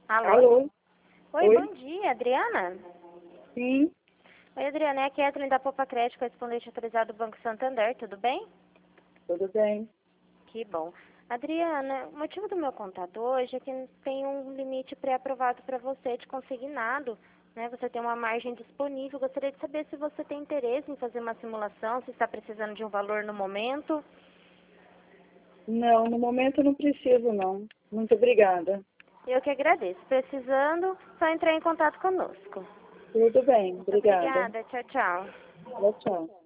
Alô? Alô? Oi, Oi? bom dia, Adriana? Sim, Oi, Adriana, é a Kathleen da Popa Crédito, correspondente autorizado do Banco Santander, tudo bem? tudo bem. Que bom. Adriana, o motivo do meu contato hoje é que tem um limite pré-aprovado para você de consignado, né? Você tem uma margem disponível. Gostaria de saber se você tem interesse em fazer uma simulação, se está precisando de um valor no momento. Não, no momento eu não preciso, não. Muito obrigada. Eu que agradeço. Precisando, só entrar em contato conosco. Tudo bem, Muito obrigada. obrigada. Tchau, tchau. Tchau, tchau.